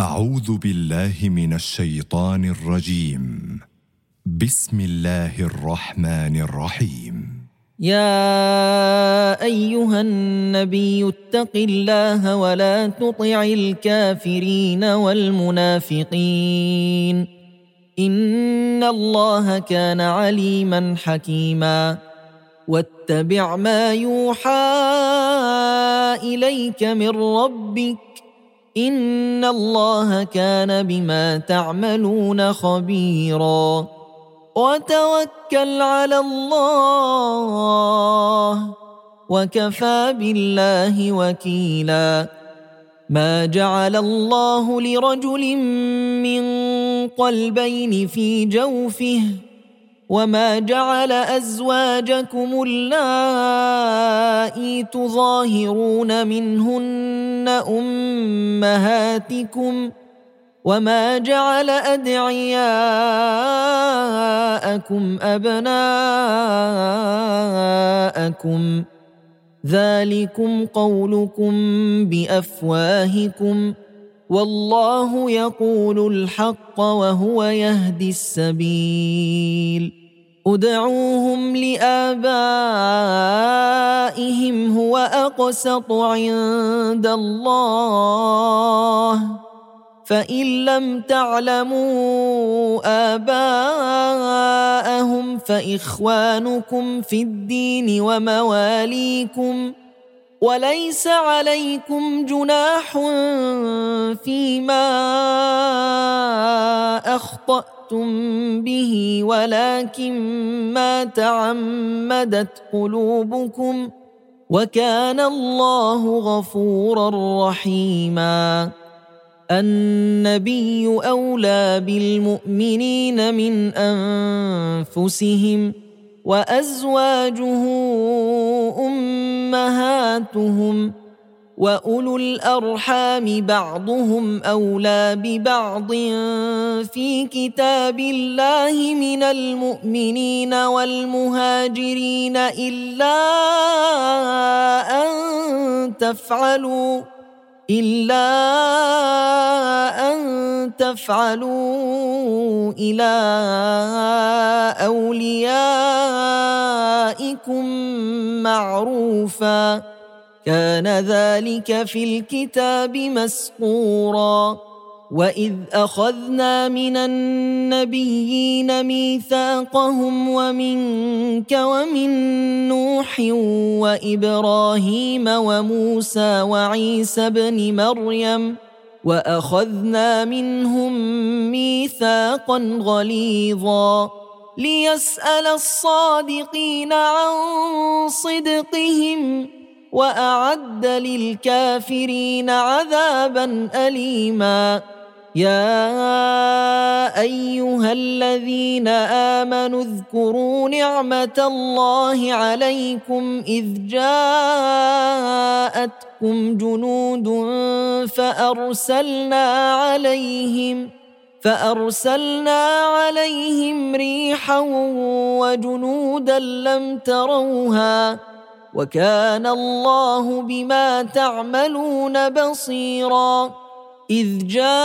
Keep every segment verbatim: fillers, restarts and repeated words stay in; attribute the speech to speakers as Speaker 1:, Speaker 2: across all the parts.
Speaker 1: أعوذ بالله من الشيطان الرجيم. بسم الله الرحمن الرحيم.
Speaker 2: يا أيها النبي اتق الله ولا تطع الكافرين والمنافقين إن الله كان عليما حكيما. واتبع ما يوحى إليك من ربك إن الله كان بما تعملون خبيرا. وتوكل على الله وكفى بالله وكيلا. ما جعل الله لرجل من قلبين في جوفه وما جعل أزواجكم اللائي تظاهرون منهن أمهاتكم وما جعل أدعياءكم أبناءكم ذلكم قولكم بأفواهكم والله يقول الحق وهو يهدي السبيل. ادعوهم لآبائهم هو أقسط عند الله فإن لم تعلموا آباءهم فإخوانكم في الدين ومواليكم وليس عليكم جناح فيما أخطأتم به ولكن ما تعمدت قلوبكم وكان الله غفورا رحيما. النبي أولى بالمؤمنين من أنفسهم وأزواجه أمهاتهم وأولو الأرحام بعضهم أولى ببعض في كتاب الله من المؤمنين والمهاجرين إلا أن تفعلوا إلا أن تفعلوا إلى أوليائكم معروفا كان ذلك في الكتاب مسطورا. وإذ أخذنا من النبيين ميثاقهم ومنك ومن نوح وإبراهيم وموسى وعيسى ابن مريم وأخذنا منهم ميثاقا غليظا ليسأل الصادقين عن صدقهم وأعد للكافرين عذابا أليما. يا أيها الذين آمنوا اذكروا نعمة الله عليكم إذ جاءتكم جنود فأرسلنا عليهم فأرسلنا عليهم ريحا وجنودا لم تروها وكان الله بما تعملون بصيرا. إذ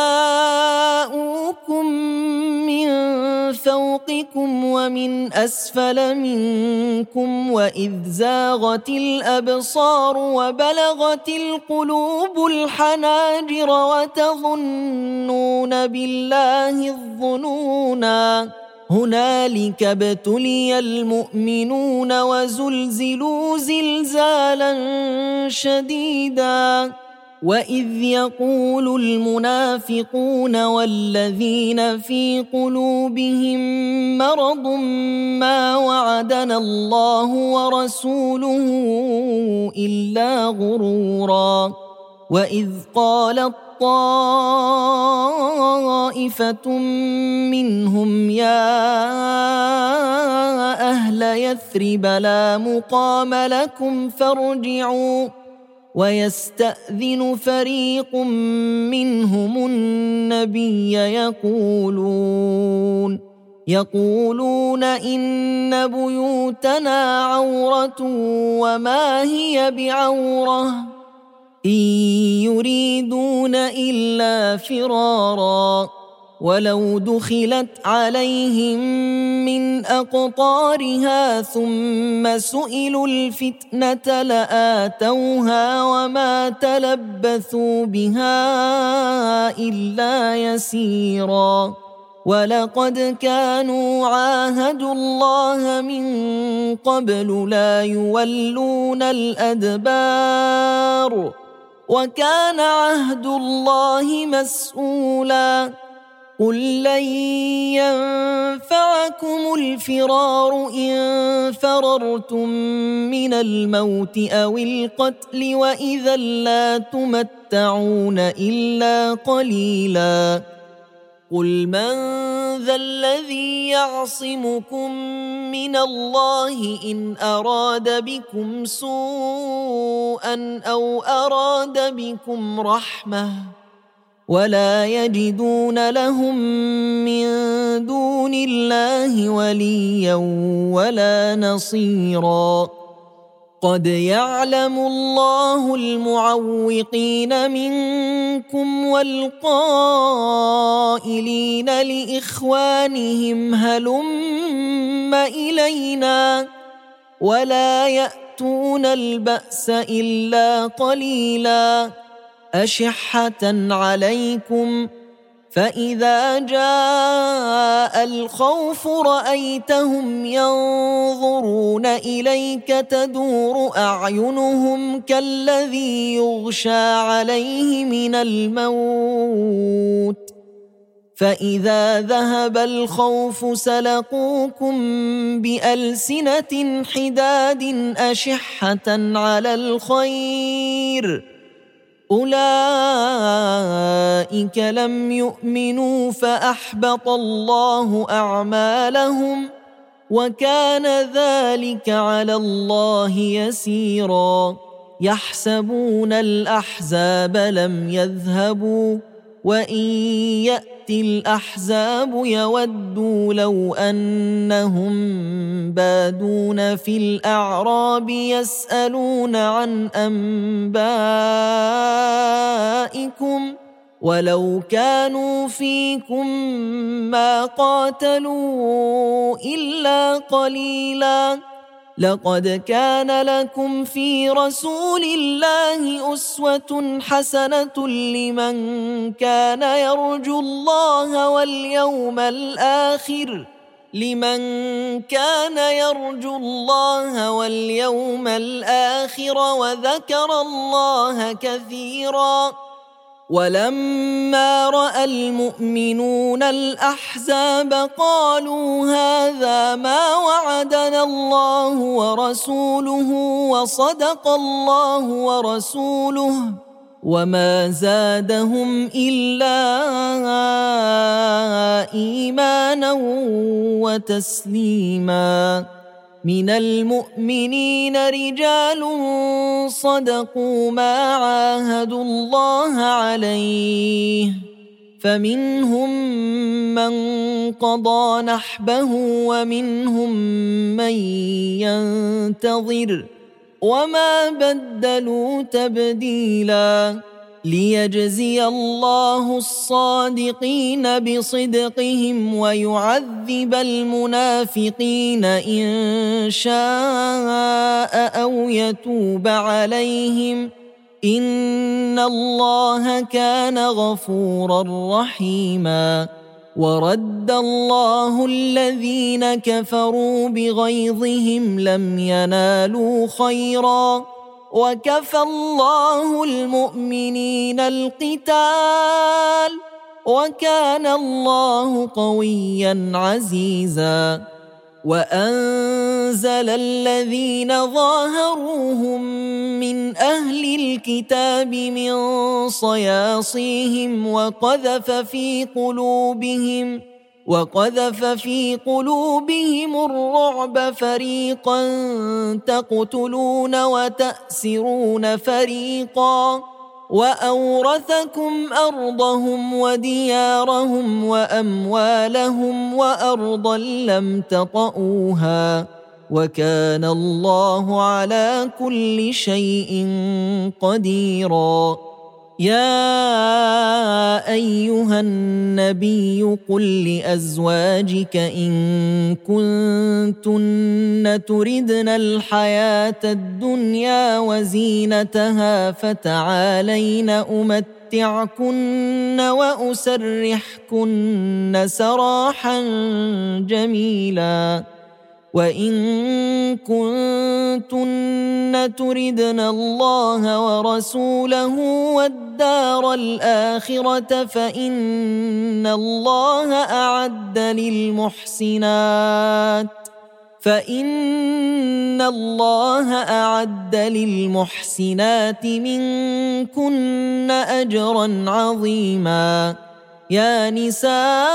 Speaker 2: جاءوكم من فوقكم ومن أسفل منكم وإذ زاغت الأبصار وبلغت القلوب الحناجر وتظنون بالله الظنونا هنالك ابتلي المؤمنون وزلزلوا زلزالا شديدا. وإذ يقول المنافقون والذين في قلوبهم مرض ما وعدنا الله ورسوله إلا غرورا. وإذ قالت طائفة منهم يا أهل يثرب لا مقام لكم فارجعوا ويستأذن فريق منهم النبي يقولون يقولون إن بيوتنا عورة وما هي بعورة إن يريدون إلا فرارا ولو دخلت عليهم من أقطارها ثم سئلوا الفتنة لآتوها وما تلبثوا بها إلا يسيرا ولقد كانوا عاهدوا الله من قبل لا يولون الأدبار وكان عهد الله مسؤولا قل لن ينفعكم الفرار إن فررتم من الموت أو القتل وإذا لا تمتعون إلا قليلا قل من ذا الذي يعصمكم من الله إن أراد بكم سوءا أو أراد بكم رحمة ولا يجدون لهم من دون الله وليا ولا نصيرا قد يعلم الله المعوقين منكم والقائلين لإخوانهم هلم إلينا ولا يأتون البأس إلا قليلا أشحة عليكم فإذا جاء الخوف رأيتهم ينظرون إليك تدور أعينهم كالذي يغشى عليه من الموت فإذا ذهب الخوف سلقوكم بألسنة حداد أشحة على الخير أولئك لم يؤمنوا فأحبط الله أعمالهم وكان ذلك على الله يسيرا يحسبون الأحزاب لم يذهبوا وإن يأتي الأحزاب يودوا لو أنهم بادون في الأعراب يسألون عن أنبائكم ولو كانوا فيكم ما قاتلوا إلا قليلا لقد كان لكم في رسول الله أسوة حسنة لمن كان يرجو الله واليوم الآخر لمن كان يرجو الله واليوم الآخر وذكر الله كثيرا ولما رأى المؤمنون الأحزاب قالوا هذا ما وعدنا الله ورسوله وصدق الله ورسوله وما زادهم إلا إيمانا وتسليما من المؤمنين رجال صدقوا ما عاهدوا الله عليه فمنهم من قضى نحبه ومنهم من ينتظر وما بدلوا تبديلا ليجزي الله الصادقين بصدقهم ويعذب المنافقين إن شاء أو يتوب عليهم إن الله كان غفورا رحيما ورد الله الذين كفروا بغيظهم لم ينالوا خيرا وكفى الله المؤمنين القتال وكان الله قويا عزيزا وأنزل الذين ظاهروهم من أهل الكتاب من صياصيهم وقذف في قلوبهم وقذف في قلوبهم الرعب فريقا تقتلون وتأسرون فريقا وأورثكم أرضهم وديارهم وأموالهم وأرضا لم تطئوها وكان الله على كل شيء قديرا. يا أيها النبي قل لأزواجك إن كنتن تردن الحياة الدنيا وزينتها فتعالين أمتعكن وأسرحكن سراحا جميلا. وإن كنتن تردن الله ورسوله والدار الآخرة فإن الله أعد للمحسنات فإن الله أعد للمحسنات منكن أجرا عظيما. يا نساء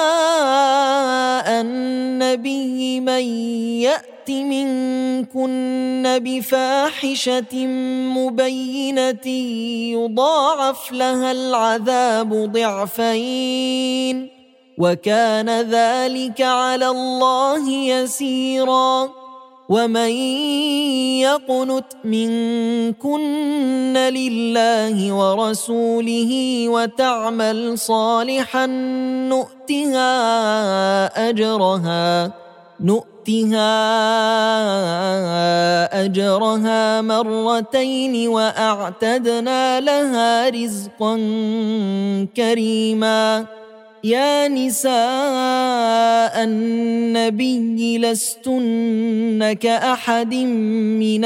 Speaker 2: النبي من يأت منكن بفاحشة مبينة يضاعف لها العذاب ضعفين وكان ذلك على الله يسيرا. ومن يقنت منكن لله ورسوله وتعمل صالحا نؤتها أجرها نؤتها أجرها مرتين وأعتدنا لها رزقا كريما. يا نساء النبي لستن كأحد من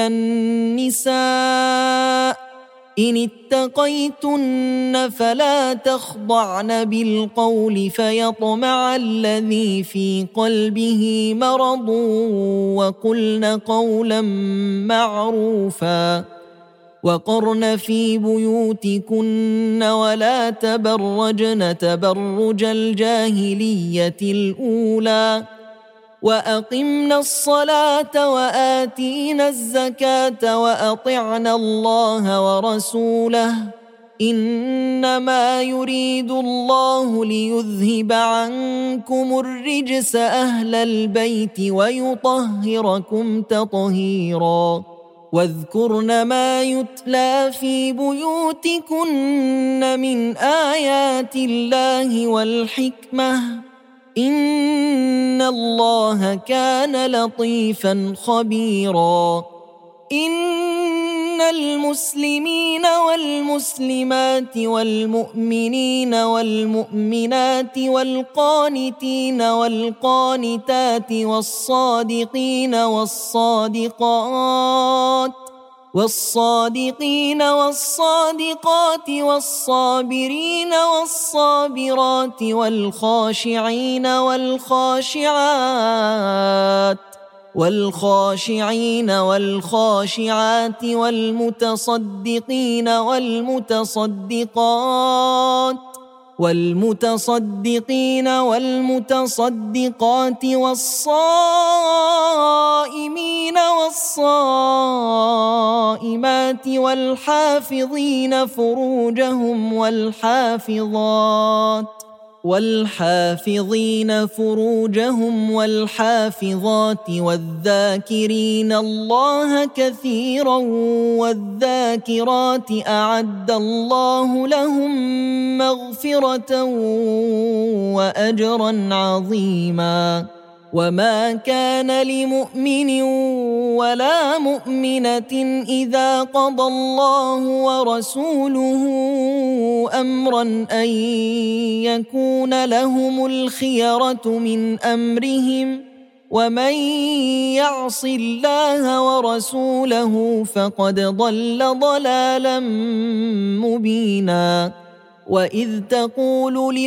Speaker 2: النساء إن اتقيتن فلا تخضعن بالقول فيطمع الذي في قلبه مرض وقلن قولا معروفا. وقرن في بيوتكن ولا تبرجن تبرج الجاهلية الأولى وأقمنا الصلاة وآتينا الزكاة وأطعنا الله ورسوله إنما يريد الله ليذهب عنكم الرجس أهل البيت ويطهركم تطهيرا. واذكرن ما يتلى في بيوتكن من آيات الله والحكمة إن الله كان لطيفا خبيرا. إن المسلمين والمسلمات والمؤمنين والمؤمنات والقانتين والقانتات والصادقين والصادقات والصادقين والصادقات والصابرين والصابرات والخاشعين والخاشعات والخاشعين والخاشعات والمتصدقين والمتصدقات والمتصدقين والمتصدقات والصائمين والصائمات والحافظين فروجهم والحافظات والحافظين فروجهم والحافظات والذاكرين الله كثيرا والذاكرات أعد الله لهم مغفرة وأجرا عظيما. وما كان لمؤمن ولا مؤمنة إذا قضى الله ورسوله أمرا أن يكون لهم الخيرة من أمرهم ومن يعص الله ورسوله فقد ضل ضلالا مبينا. وإذ تقول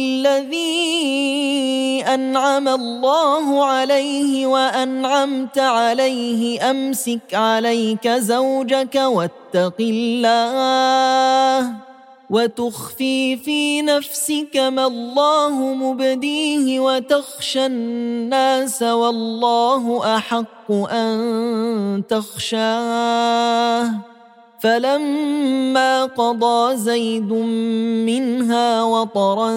Speaker 2: للذي أنعم الله عليه وأنعمت عليه أمسك عليك زوجك واتق الله وتخفي في نفسك ما الله مبديه وتخشى الناس والله أحق أن تخشاه فلما قضى زيد منها وطرا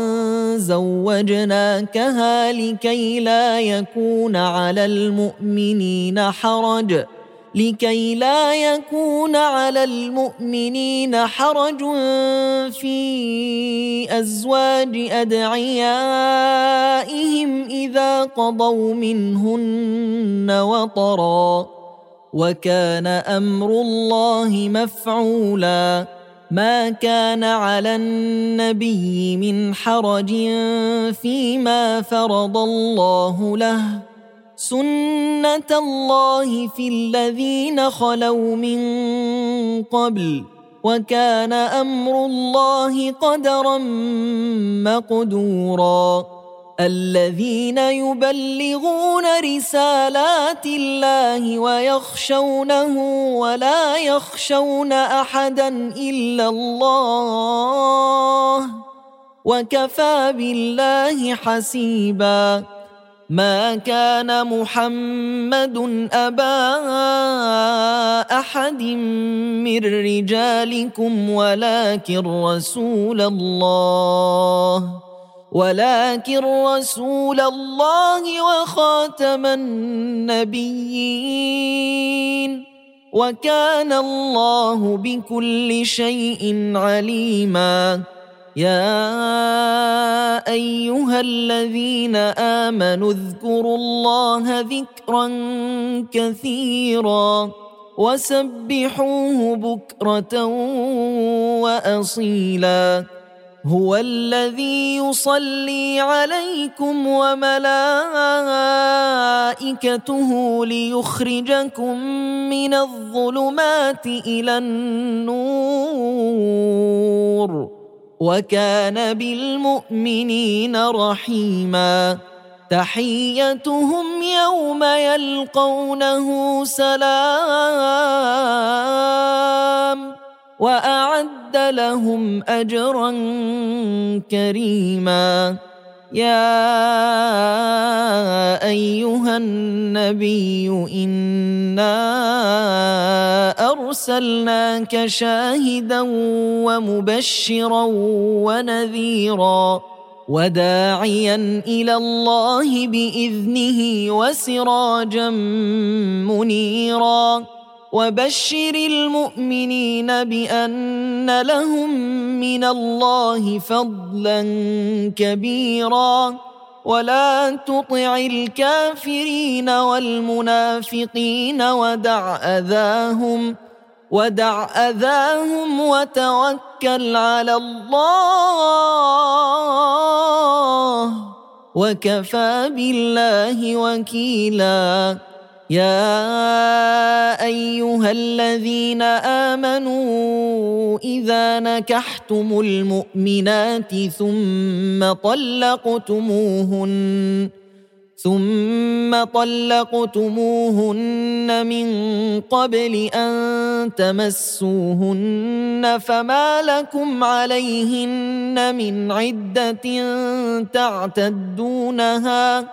Speaker 2: زوجناكها لكي لا يكون على المؤمنين حرج لكي لا يكون على المؤمنين حرج في أزواج أدعيائهم إذا قضوا منهن وطرا وكان أمر الله مفعولا ما كان على النبي من حرج فيما فرض الله له سنة الله في الذين خلوا من قبل وكان أمر الله قدرا مقدورا الذين يبلغون رسالات الله ويخشونه ولا يخشون أحدا إلا الله وكفى بالله حسيبا ما كان محمد أبا أحد من رجالكم ولكن رسول الله ولكن رسول الله وخاتم النبيين وكان الله بكل شيء عليما يا أيها الذين آمنوا اذكروا الله ذكرا كثيرا وسبحوه بكرة وأصيلا هو الذي يصلي عليكم وملائكته ليخرجكم من الظلمات إلى النور وكان بالمؤمنين رحيما تحيتهم يوم يلقونه سلام وأعد لهم أجرا كريما يا أيها النبي إنا أرسلناك شاهدا ومبشرا ونذيرا وداعيا إلى الله بإذنه وسراجا منيرا وبشر المؤمنين بأن لهم من الله فضلا كبيرا ولا تطع الكافرين والمنافقين ودع أذاهم ودع أذاهم وتوكل على الله وكفى بالله وكيلا يا أيها الذين آمنوا إذا نكحتم المؤمنات ثم طلقتموهن ثم طلقتموهن من قبل أن تمسوهن فما لكم عليهن من عدة تعتدونها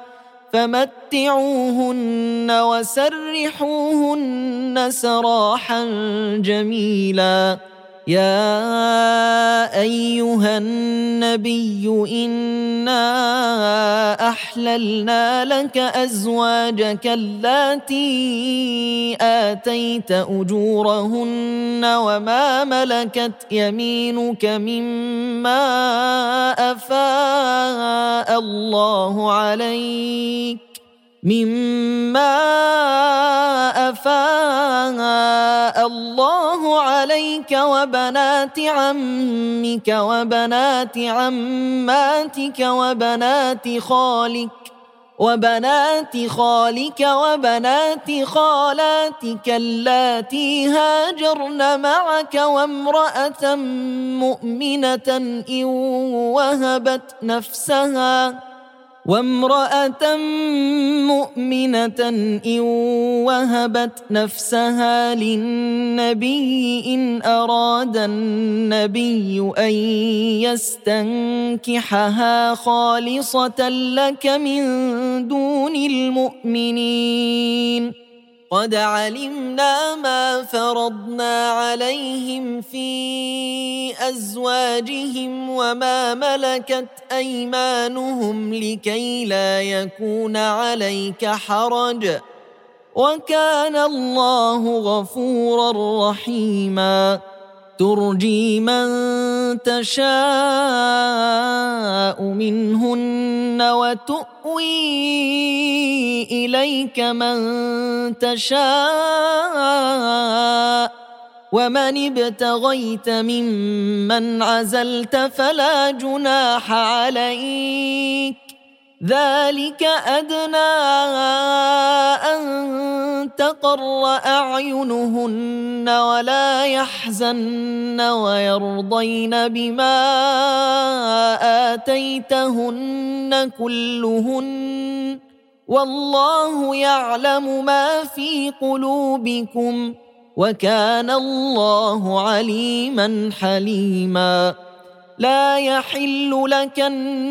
Speaker 2: فمتعوهن وسرحوهن سراحا جميلا يا أيها النبي إنا أحللنا لك أزواجك اللاتي آتيت أجورهن وما ملكت يمينك مما أفاء الله عليك مما أفاء الله عليك وبنات عمك وبنات عماتك وبنات خالك وبنات خالك وبنات خالاتك اللاتي هاجرن معك وامرأة مؤمنة إن وهبت نفسها وامرأة مؤمنة إن وهبت نفسها للنبي إن أراد النبي أن يستنكحها خالصة لك من دون المؤمنين قد علمنا ما فرضنا عليهم في أزواجهم وما ملكت أيمانهم لكي لا يكون عليك حرج وكان الله غفورا رحيما ترجي من تشاء منهن وتؤوي إليك من تشاء ومن ابتغيت ممن عزلت فلا جناح عليك ذلك أدنى أن تقر أعينهن ولا يحزن ويرضين بما آتيتهن كلهن والله يعلم ما في قلوبكم وكان الله عليما حليما لا يحل لك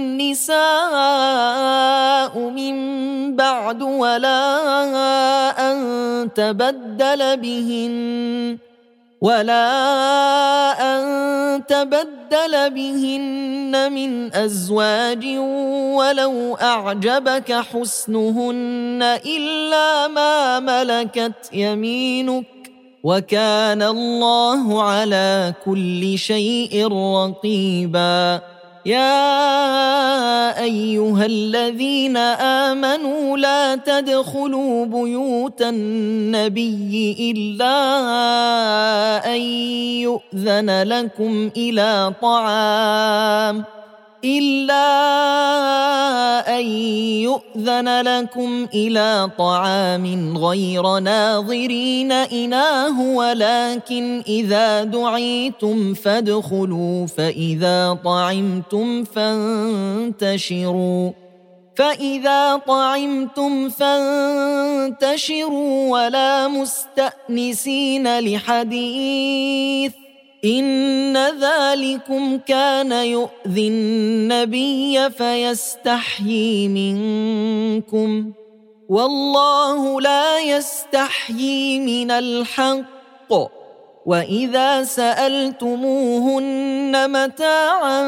Speaker 2: النساء من بعد ولا أن تبدل بهن ولا أن تبدل بهن من أزواج ولو أعجبك حسنهن إلا ما ملكت يمينك وكان الله على كل شيء رقيبا يا أيها الذين آمنوا لا تدخلوا بيوت النبي إلا أن يؤذن لكم إلى طعام إلا أن يؤذن لكم إلى طعام غير ناظرين إناه ولكن إذا دعيتم فادخلوا فإذا طعمتم فانتشروا فإذا طعمتم فانتشروا ولا مستأنسين لحديث إن ذلكم كان يؤذي النبي فيستحيي منكم والله لا يستحيي من الحق وإذا سألتموهن متاعا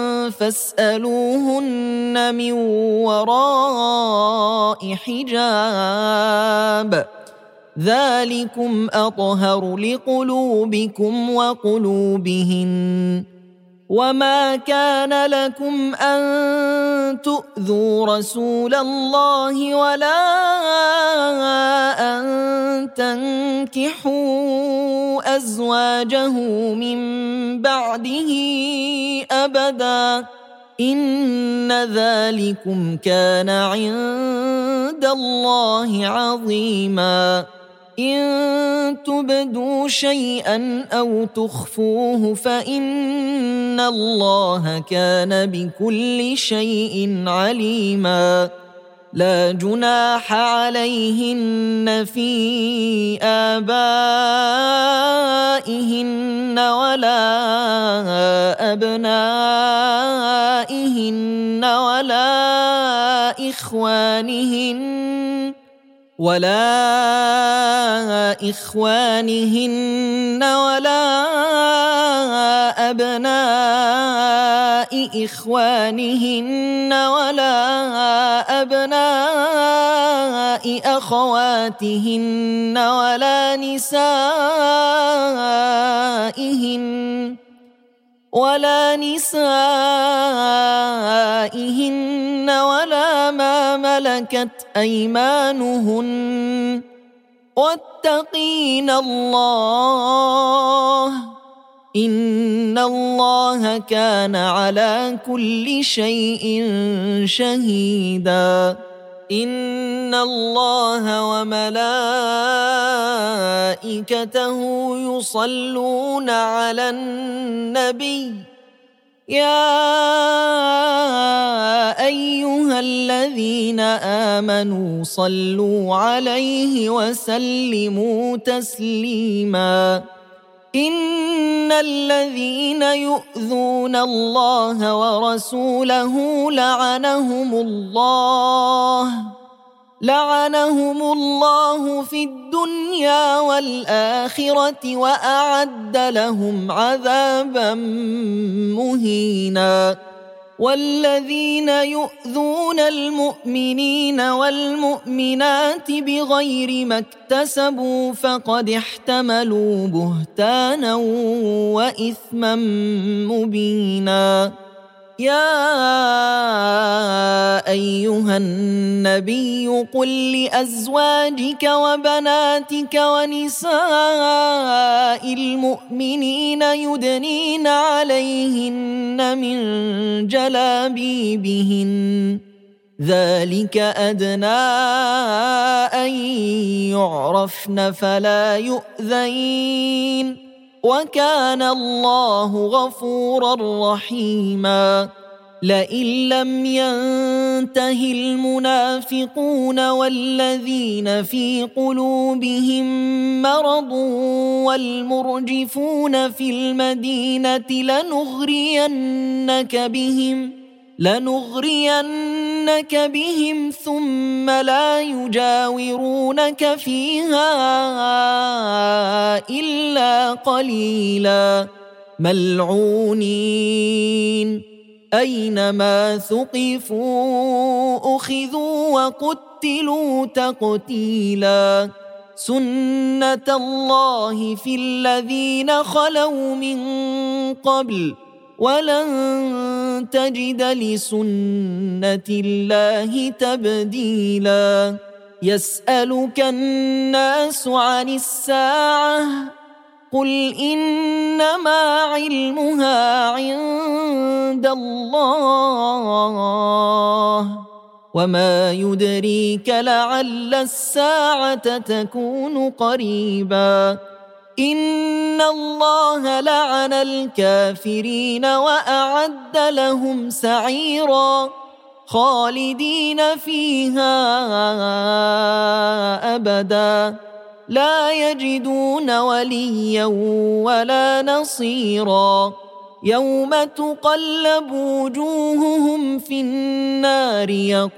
Speaker 2: فاسألوهن من وراء حجاب ذلكم أطهر لقلوبكم وقلوبهن وما كان لكم أن تؤذوا رسول الله ولا أن تنكحوا أزواجه من بعده أبدا إن ذلكم كان عند الله عظيما إن تبدوا شيئا أو تخفوه فإن الله كان بكل شيء عليما لا جناح عليهن في آبائهن ولا أبنائهن ولا إخوانهن ولا إخوانهن ولا أبناء إخوانهن ولا أبناء أخواتهن ولا نسائهن ولا نسائهن ولا ما ملكت أيمانهن واتقين الله إن الله كان على كل شيء شهيدا إن الله وملائكته يصلون على النبي يا أيها الذين آمنوا صلوا عليه وسلموا تسليما إن الذين يؤذون الله ورسوله لعنهم الله لعنهم الله في الدنيا والآخرة وأعد لهم عذابا مهينا. والذين يؤذون المؤمنين والمؤمنات بغير ما اكتسبوا فقد احتملوا بهتانا وإثما مبينا. يا أيها النبي قل لأزواجك وبناتك ونساء المؤمنين يدنين عليهن من جلابيبهن ذلك أدنى أن يعرفن فلا يؤذين وكان الله غفورا رحيما. لئن لم ينته المنافقون والذين في قلوبهم مرض والمرجفون في المدينة لنغرينك بهم لنغرينك بهم ثم لا يجاورونك فيها إلا قليلا ملعونين أينما ثقفوا أخذوا وقتلوا تقتيلا. سنة الله في الذين خلوا من قبل ولن تجد لسنة الله تبديلا. يسألك الناس عن الساعة قل إنما علمها عند الله وما يدريك لعل الساعة تكون قريبا. إن الله لعن الكافرين وأعد لهم سعيرا خالدين فيها أبدا لا يجدون وليا ولا نصيرا. يوم تقلب وجوههم في النار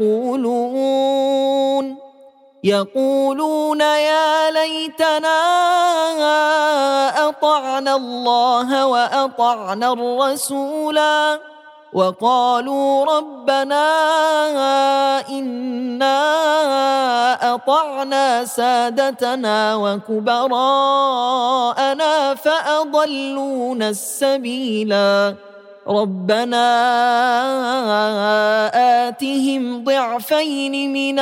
Speaker 2: يقولون يقولون يا ليتنا أطعنا الله وأطعنا الرسولا وقالوا ربنا إنا أطعنا سادتنا وكبراءنا فأضلونا السبيلا. ربنا آتهم ضعفين من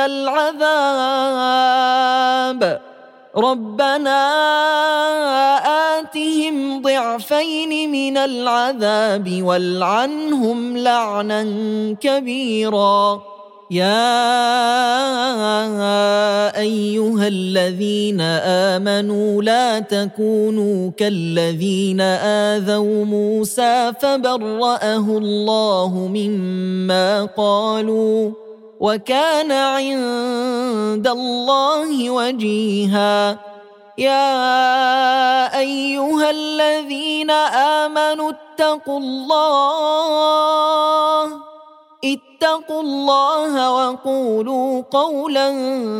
Speaker 2: العذاب ربنا آتهم ضعفين من العذاب والعنهم لعنا كبيرا. يا أيها الذين آمنوا لا تكونوا كالذين آذوا موسى فبرأه الله مما قالوا وكان عند الله وجيها. يا أيها الذين آمنوا اتقوا الله اتقوا الله وقولوا قولا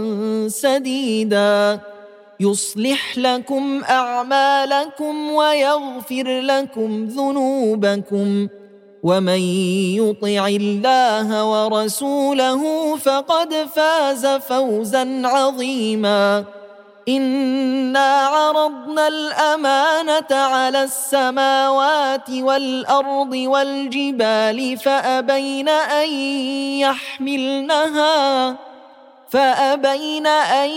Speaker 2: سديدا يصلح لكم أعمالكم ويغفر لكم ذنوبكم ومن يطع الله ورسوله فقد فاز فوزا عظيما. إنا عرضنا الأمانة على السماوات والأرض والجبال فأبين أن يحملنها فأبين أن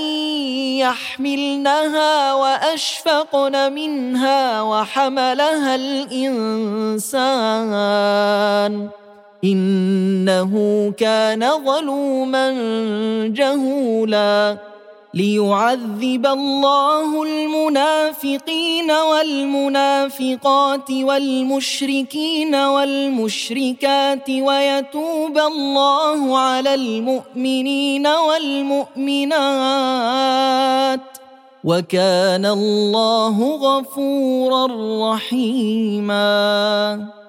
Speaker 2: يحملنها وأشفقن منها وحملها الإنسان إنه كان ظلوما جهولا. ليعذب الله المنافقين والمنافقات والمشركين والمشركات ويتوب الله على المؤمنين والمؤمنات وكان الله غفورا رحيما.